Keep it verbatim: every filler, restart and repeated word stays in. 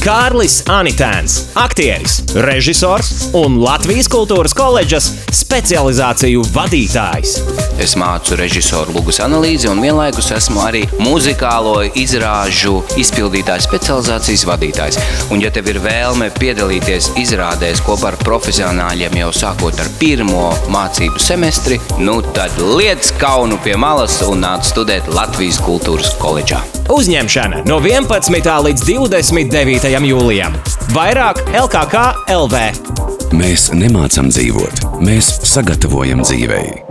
Kārlis Anitēns, aktieris, režisors un Latvijas Kultūras koledžas specializāciju vadītājs. Es mācu režisoru lugas analīzi un vienlaikus esmu arī muzikālo izrāžu izpildītājs, specializācijas vadītājs. Un ja tev ir vēlme piedalīties izrādēs kopā ar profesionāļiem jau sākot ar pirmo mācību semestri, nu tad liec kaunu pie malas un nāc studēt Latvijas Kultūras koledžā. Uzņemšana no vienpadsmitā līdz divdesmit devītajam jūlijam. Vairāk L K K L V. Mēs nemācam dzīvot, mēs sagatavojam dzīvei.